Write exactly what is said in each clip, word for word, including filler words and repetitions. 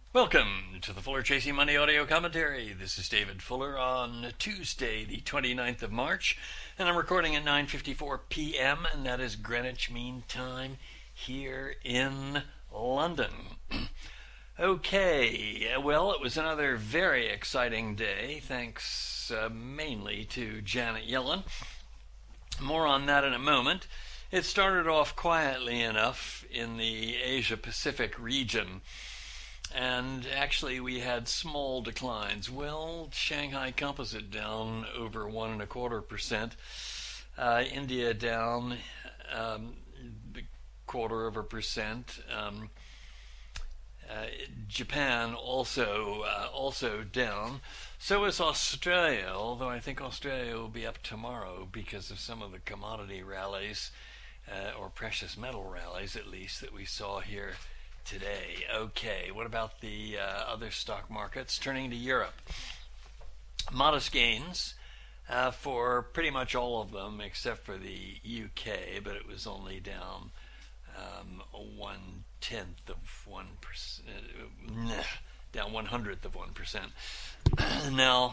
Welcome to the Fuller Chasing Money audio commentary. This is David Fuller on Tuesday, the twenty-ninth of March, and I'm recording at nine fifty-four p.m., and that is Greenwich Mean Time here in London. Okay, well, it was another very exciting day, thanks uh, mainly to Janet Yellen. More on that in a moment. It started off quietly enough in the Asia-Pacific region. And actually, we had small declines. Well, Shanghai Composite down over one and a quarter percent. Uh, India down um, quarter of a percent. Um, uh, Japan also uh, also down. So is Australia, although I think Australia will be up tomorrow because of some of the commodity rallies, uh, or precious metal rallies at least, that we saw here today. Okay, what about the uh, other stock markets? Turning to Europe. Modest gains uh, for pretty much all of them except for the U K, but it was only down um, one tenth of one percent, uh, down one hundredth of one percent. Now,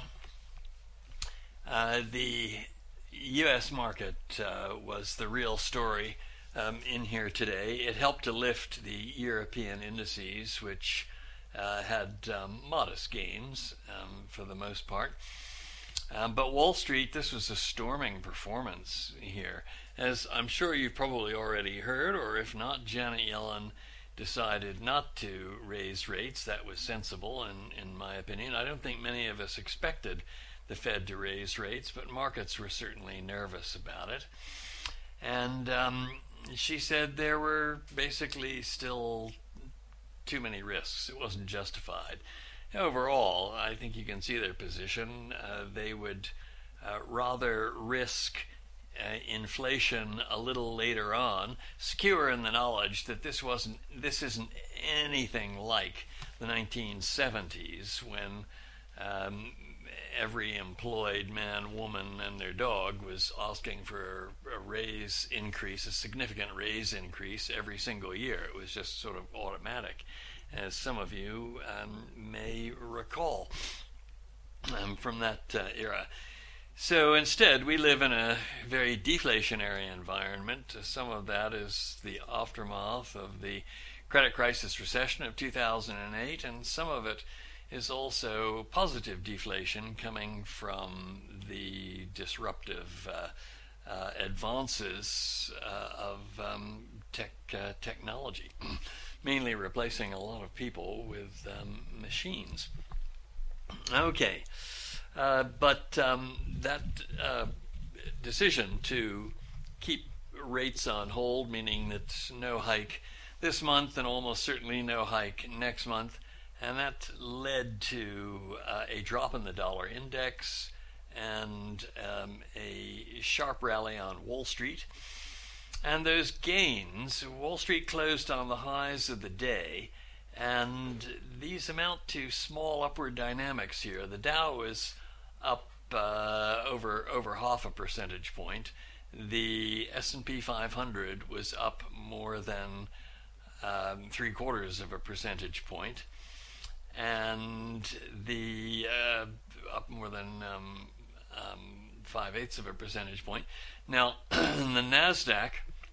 uh, the U S market uh, was the real story Um, in here today. It helped to lift the European indices, which uh, had um, modest gains um, for the most part. Um, but Wall Street, this was a storming performance here. As I'm sure you've probably already heard, or if not, Janet Yellen decided not to raise rates. That was sensible, in, in my opinion. I don't think many of us expected the Fed to raise rates, but markets were certainly nervous about it. And um, she said there were basically still too many risks. It wasn't justified. Overall, I think you can see their position. Uh, they would uh, rather risk uh, inflation a little later on, secure in the knowledge that this wasn't, this isn't anything like the nineteen seventies when um, every employed man, woman, and their dog was asking for a raise increase, a significant raise increase every single year. It was just sort of automatic, as some of you um, may recall um, from that uh, era. So instead, we live in a very deflationary environment. Some of that is the aftermath of the credit crisis recession of two thousand eight, and some of it is also positive deflation coming from the disruptive uh, uh, advances uh, of um, tech uh, technology, mainly replacing a lot of people with um, machines. Okay, uh, but um, that uh, decision to keep rates on hold, meaning that no hike this month and almost certainly no hike next month, and that led to uh, a drop in the dollar index and um, a sharp rally on Wall Street. And those gains, Wall Street closed on the highs of the day, and these amount to small upward dynamics here. The Dow was up uh, over over half a percentage point. The S and P five hundred was up more than um, three quarters of a percentage point. And the uh, up more than um, um, five-eighths of a percentage point. Now, the NASDAQ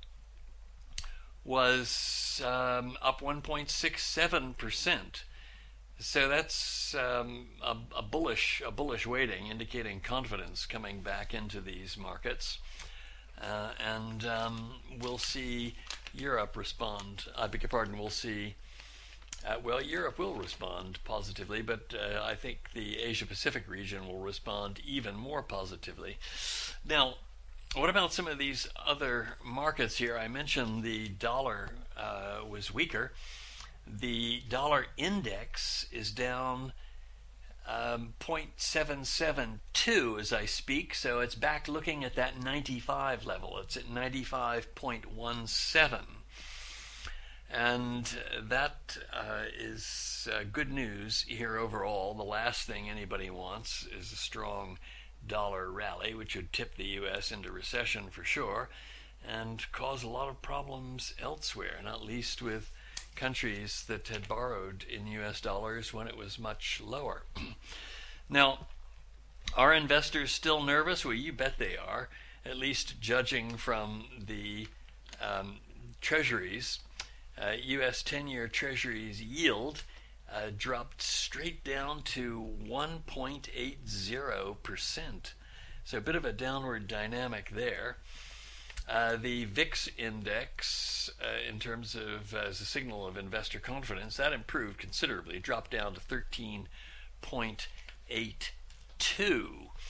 was um, up one point six seven percent. So that's um, a, a bullish a bullish weighting, indicating confidence coming back into these markets. Uh, and um, we'll see Europe respond. I beg your pardon, we'll see Uh, well, Europe will respond positively, but uh, I think the Asia-Pacific region will respond even more positively. Now, what about some of these other markets here? I mentioned the dollar uh, was weaker. The dollar index is down um, zero point seven seven two as I speak, so it's back looking at that ninety-five level. It's at ninety-five point one seven. And that uh, is uh, good news here overall. The last thing anybody wants is a strong dollar rally, which would tip the U S into recession for sure, and cause a lot of problems elsewhere, not least with countries that had borrowed in U S dollars when it was much lower. Now, are investors still nervous? Well, you bet they are, at least judging from the um, treasuries. Uh, U S ten-year treasuries yield uh, dropped straight down to one point eight zero percent. So a bit of a downward dynamic there. Uh, the V I X index, uh, in terms of uh, as a signal of investor confidence, that improved considerably, dropped down to thirteen point eight two.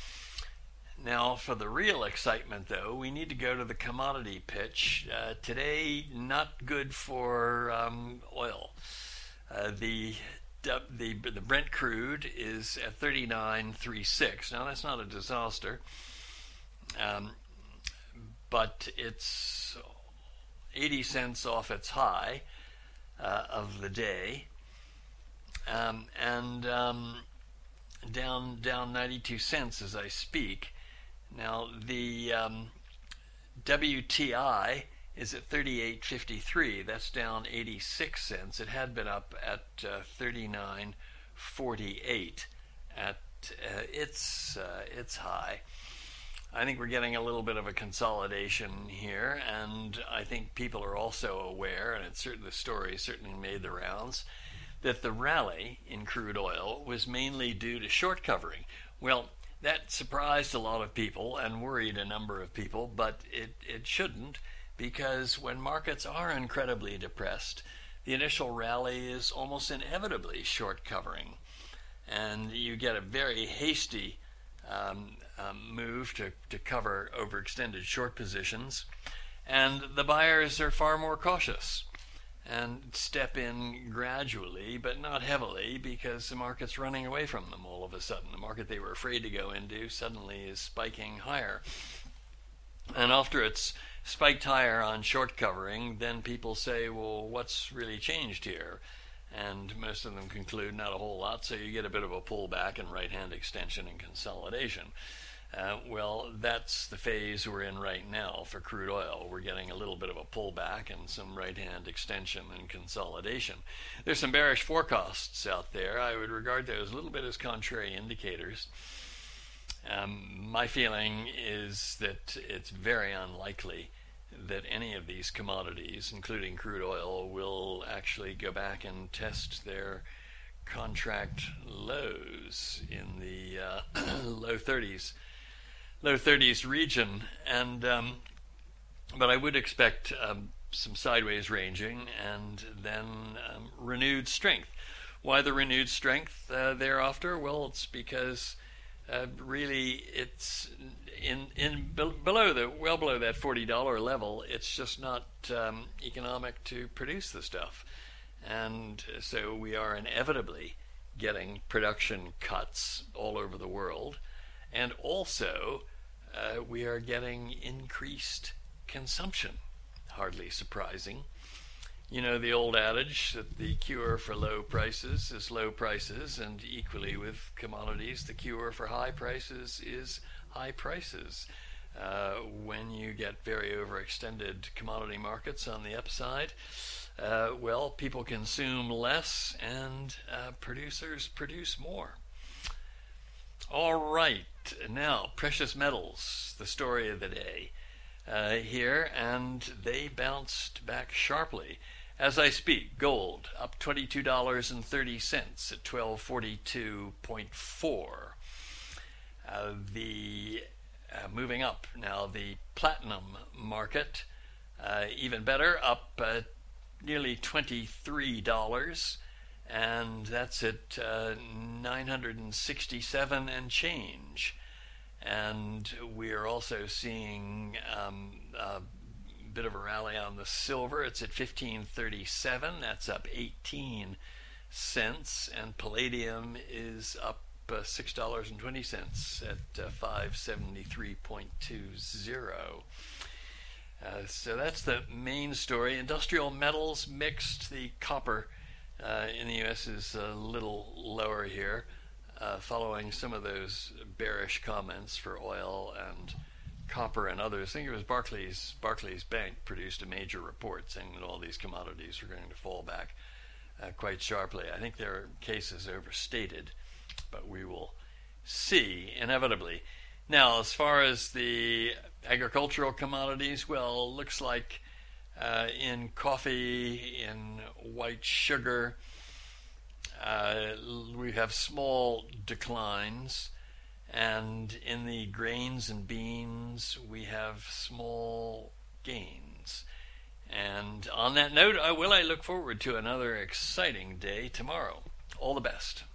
Now, for the real excitement, though, we need to go to the commodity pitch. Uh, today, not good for um, oil. Uh, the the the Brent crude is at thirty-nine thirty-six. Now, that's not a disaster. Um, but it's eighty cents off its high uh, of the day, um, and um, down down ninety-two cents as I speak. Now the um, W T I is at thirty-eight fifty-three. That's down eighty-six cents. It had been up at uh, thirty-nine forty-eight at uh, its uh, its high. I think we're getting a little bit of a consolidation here, and I think people are also aware, and it's certain the story certainly made the rounds, that the rally in crude oil was mainly due to short covering. Well, that surprised a lot of people and worried a number of people, but it, it shouldn't, because when markets are incredibly depressed, the initial rally is almost inevitably short covering, and you get a very hasty um, um, move to, to cover overextended short positions, and the buyers are far more cautious and step in gradually, but not heavily, because the market's running away from them all of a sudden. The market they were afraid to go into suddenly is spiking higher. And after it's spiked higher on short covering, then people say, well, what's really changed here? And most of them conclude not a whole lot, so you get a bit of a pullback and right-hand extension and consolidation. Uh, well, that's the phase we're in right now for crude oil. We're getting a little bit of a pullback and some right-hand extension and consolidation. There's some bearish forecasts out there. I would regard those a little bit as contrary indicators. Um, my feeling is that it's very unlikely that any of these commodities, including crude oil, will actually go back and test their contract lows in the uh, low thirties. Low thirties region, and um, but I would expect um, some sideways ranging and then um, renewed strength. Why the renewed strength uh, thereafter? Well, it's because uh, really it's in in be- below the well below that forty dollar level. It's just not um, economic to produce the stuff, and so we are inevitably getting production cuts all over the world, and also Uh, we are getting increased consumption. Hardly surprising. You know the old adage that the cure for low prices is low prices, and equally with commodities, the cure for high prices is high prices. Uh, when you get very overextended commodity markets on the upside, uh, well, people consume less and uh, producers produce more. All right, now precious metals, the story of the day uh, here, and they bounced back sharply. As I speak, gold up twenty-two dollars and thirty cents at twelve forty-two point four. Uh, the uh, moving up now, the platinum market, uh, even better, up uh, nearly twenty-three dollars. And that's at uh, nine hundred sixty-seven and change. And we are also seeing um, a bit of a rally on the silver. It's at fifteen thirty-seven. That's up eighteen cents. And palladium is up uh, six dollars and twenty cents at uh, five seventy-three point two zero. Uh, so that's the main story. Industrial metals mixed. The copper Uh, in the U S is a little lower here, uh, following some of those bearish comments for oil and copper and others. I think it was Barclays, Barclays Bank produced a major report saying that all these commodities were going to fall back uh, quite sharply. I think their case is overstated, but we will see inevitably. Now, as far as the agricultural commodities, well, looks like uh, in coffee, in white sugar, uh, we have small declines, and in the grains and beans, we have small gains. And on that note, I will I look forward to another exciting day tomorrow. All the best.